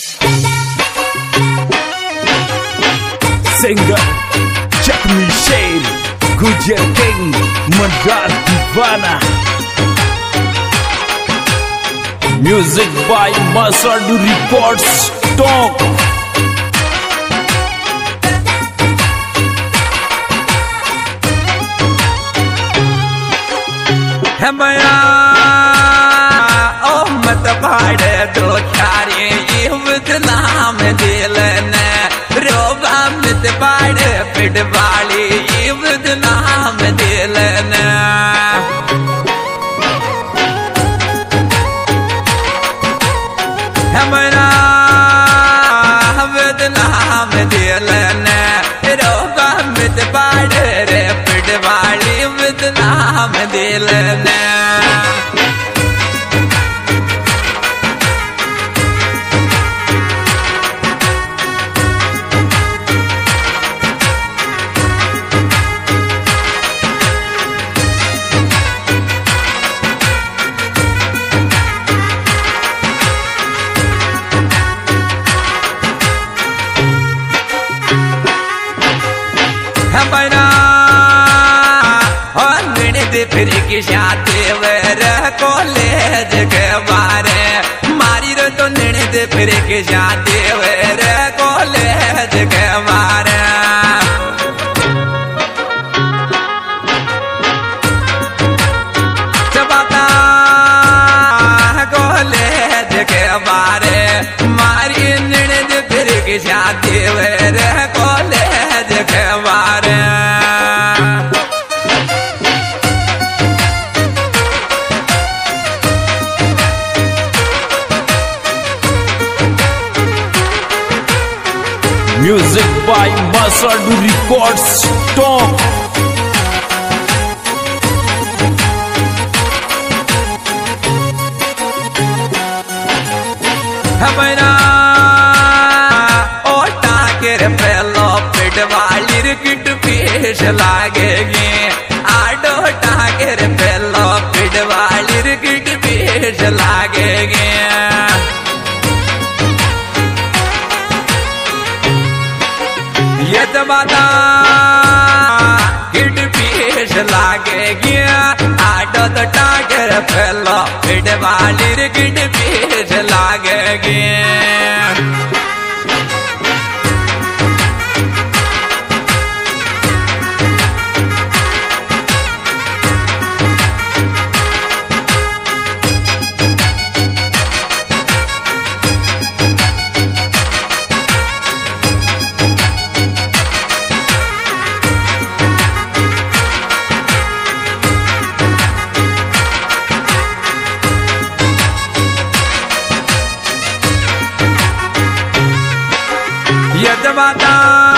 Singer Jack Michelle, Gujar King, Mandar Divana. Music by Masadu Records, Talk. है बया ओ मत भाड़े दो चारे ये बदनाम दिल ने रोबा मत भाड़े पिट वाली ये बदनाम दिल ने है बया बदनाम दिल ने रोबा मत भाड़े रे पिट वाली बदनाम दिल ने फिर की शादी वेर कॉलेज के बारे मारी रो तो निर्णय दे फिर की शादी वेर कॉलेज के बारे चबाता कॉलेज के बारे मारी निर्णय दे फिर की शादी वेर कॉलेज के बारे Music by Masadu Records, Talk. हमारा ओटा के पहलो पिट वाली रिकट पेश लागेगी आडो टाके पहलो पिट वाली रिकट पेश लागेगी ये तो बाता गिट पेश लागेगी आडो तो टागर फैलो पिट वाली गिट पेश लागेगी यदवादा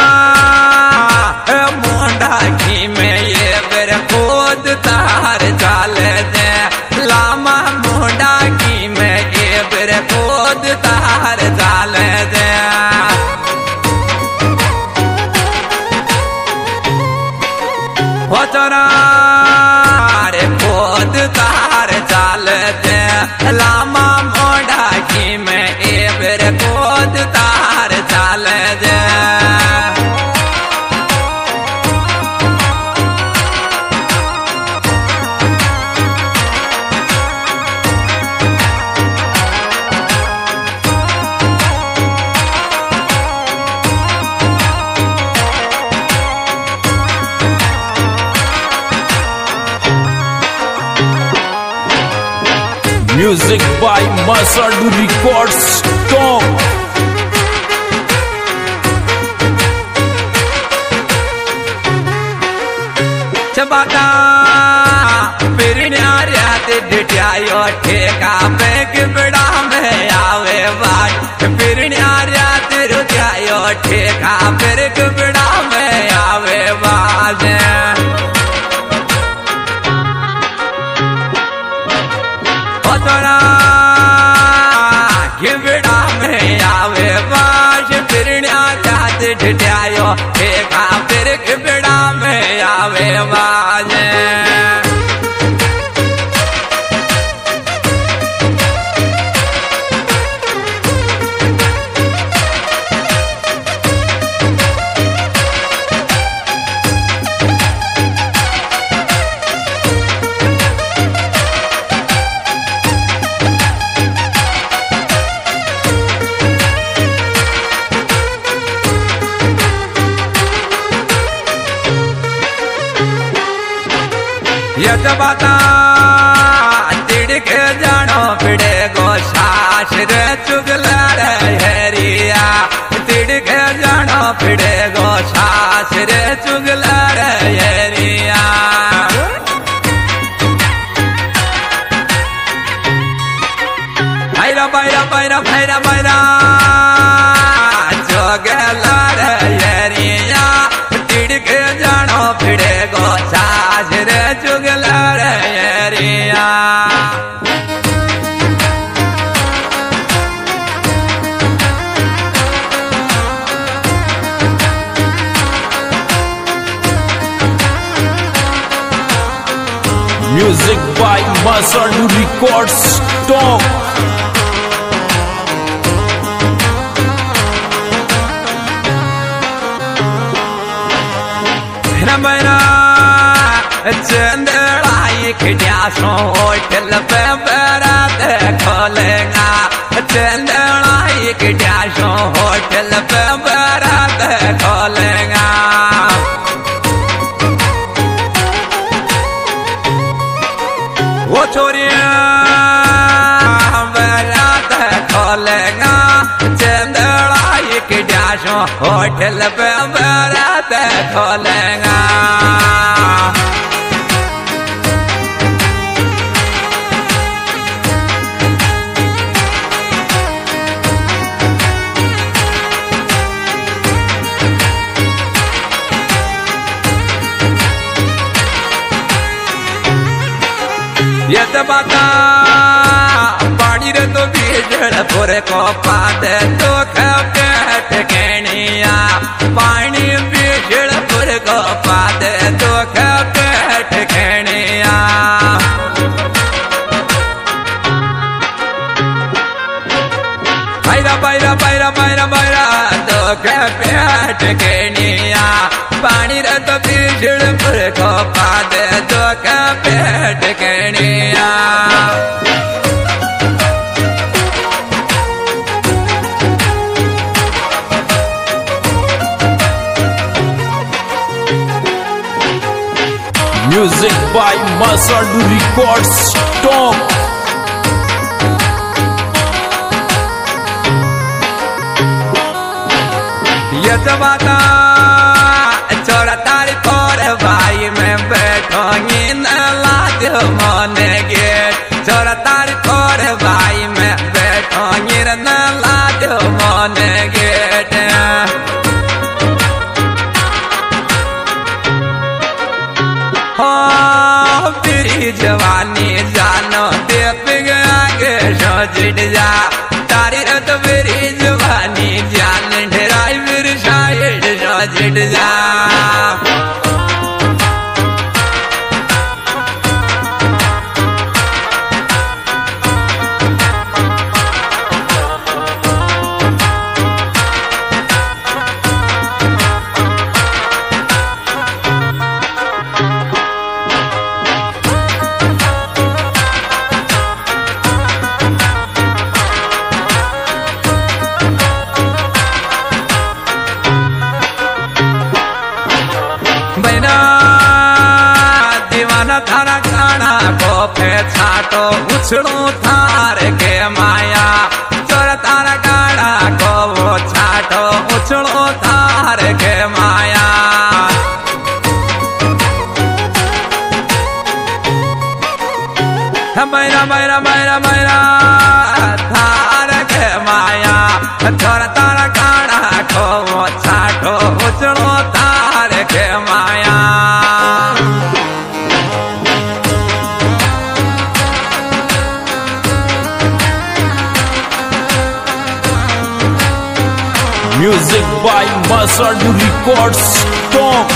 मोंडा की में ये बेर खोद तार चाल दे लामा मोंडा की में ये बेर खोद तार चाल दे हो चोरा रे खोद तार चाल दे लामा मोंडा की में ये बेर खोद तार चाल दे Music by Masadu Records, Talk. चबाता फिर न्यारियात डिटियायो ठेका बैग बड़ा में आवे बाट फिर न्यारियात रुटियायो ठेका फिर बड़ा में आवे बाट तोरा घिबड़ा में आवे बाज फिर न्यारियात डिटियायो ठेका फिर घिबड़ा में आवे बाज तो बता तिड़के जानो फिड़े गो सास रे चुगला रे हेरिया तिड़के जानो फिड़े गो सास रे चुगला रे हेरिया भैरा भैरा भैरा भैरा भैरा चुगला रे हेरिया तिड़के जानो फिड़े गो सास रे चुगला रे हेरिया Music by Masadu Records Talk. मेरा चंदड़ाई खिटिया सो होटल पे बरात खोलेगा चंदड़ाई खिटिया सो होटल पे बरात खोलेगा वो छोरिया बरात खोलेगा चंदड़ाई खिटिया सो होटल पे बरात खोलेगा ये तो बता पानी रे तो बीजड़ पूरे को पाते तो खपेट कहनिया पानी बीजड़ पूरे को पाते तो खपेट कहनिया भैरा भैरा भैरा भैरा भैरा तो खपेट कहनिया पानी रे तो बीजड़ पूरे को पाते तो खपेट कहनिया Music by Masadu Records Talk. ये तो बता चोरा तारी पर भाई में बैठो इन लाद मोने गेट चोरा तारी पर भाई में बैठो इन लाद मोने गेट हो तेरी जवानी जानो देख आगे सोच जा तारी तो मेरी जवानी जान ढेराई मेरी शायद सोच जा थारा खाना को फे छाटो उछड़ो थार के माया चोर तारा गाड़ा को वो छाटो उछड़ो थार के माया मैरा मैरा मैरा मैरा थार के माया चोर तारा गाड़ा को वो छाटो उछड़ो थार के माया Music by Masadu Records Talk.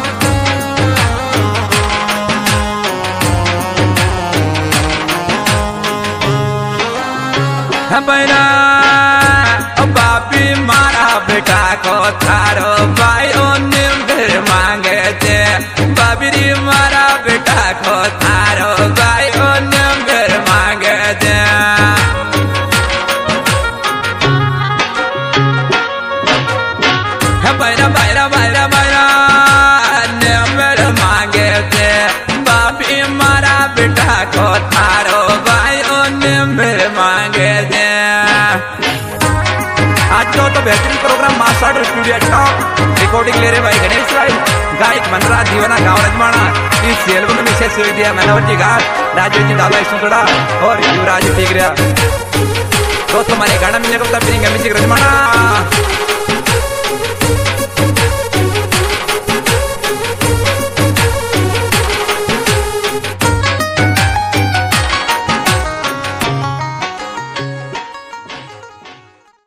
बैरा बापी मारा बेटा को थारो भाइयों ने फिर मांगे थे बाबरी मारा बेटा को थारो भाइयों ने फिर मांगे थे बैरा बैरा बैरा बैरा ने फिर मांगे थे बापी मारा हो तो बेहतरीन programme master studio top recording ले रहे भाई गणेश भाई गायक मनरा दीवाना गाँव रजमाना इस एल्बम में विशेष सुविधा दिया मैनावटी घाट राजू जी दादा सुंदड़ा और युवराज टिगरिया दोस्तों हमारे गाना मिलने को तब म्यूजिक रजमाना